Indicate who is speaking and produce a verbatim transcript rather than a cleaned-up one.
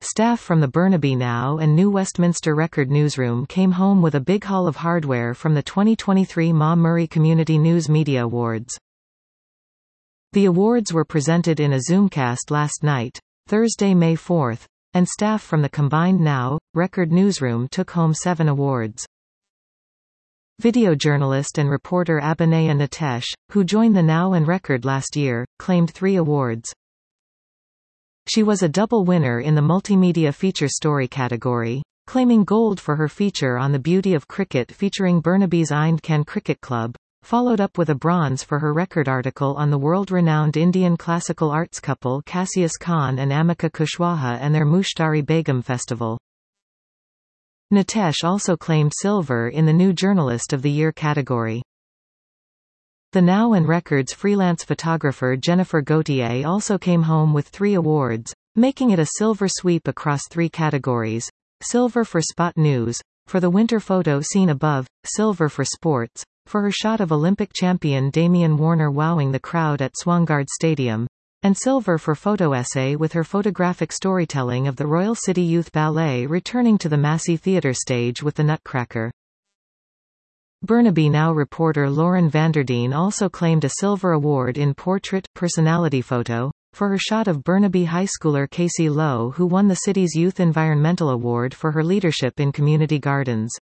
Speaker 1: Staff from the Burnaby Now and New Westminster Record newsroom came home with a big haul of hardware from the twenty twenty-three Ma Murray Community News Media Awards. The awards were presented in a Zoomcast last night, Thursday, May fourth, and staff from the combined Now, Record newsroom took home seven awards. Video journalist and reporter Abhinaya Nitesh, who joined the Now and Record last year, claimed three awards. She was a double winner in the Multimedia Feature Story category, claiming gold for her feature on the beauty of cricket featuring Burnaby's Ind Khan Cricket Club, followed up with a bronze for her record article on the world-renowned Indian classical arts couple Cassius Khan and Amika Kushwaha and their Mushtari Begum festival. Nitesh also claimed silver in the New Journalist of the Year category. The Now and Record's freelance photographer Jennifer Gauthier also came home with three awards, making it a silver sweep across three categories: silver for Spot News, for the winter photo seen above, silver for sports, for her shot of Olympic champion Damian Warner wowing the crowd at Swangard Stadium, and silver for photo essay with her photographic storytelling of the Royal City Youth Ballet returning to the Massey Theatre stage with the Nutcracker. Burnaby Now reporter Lauren Vanderdeen also claimed a silver award in portrait personality photo for her shot of Burnaby high schooler Casey Lowe, who won the city's Youth Environmental Award for her leadership in community gardens.